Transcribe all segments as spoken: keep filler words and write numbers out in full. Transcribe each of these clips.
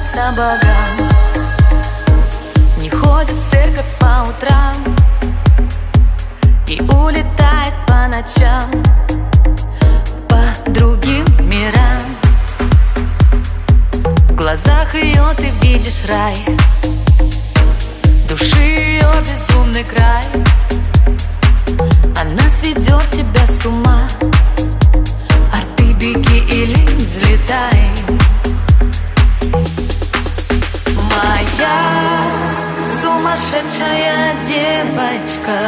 молится богам, не ходит в церковь по утрам и улетает по ночам по другим мирам. В глазах ее ты видишь рай, души ее безумный край. Она сведет тебя с ума, а ты беги или взлетай. Моя сумасшедшая девочка,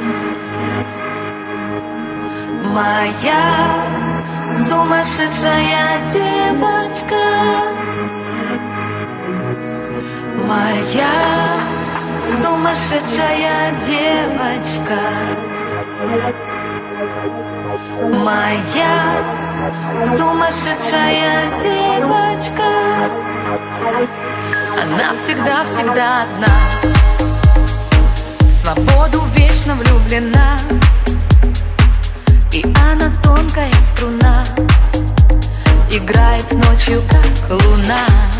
моя сумасшедшая девочка, моя сумасшедшая девочка, моя сумасшедшая девочка. Она всегда-всегда одна, в свободу вечно влюблена, и она тонкая струна, играет ночью, как луна.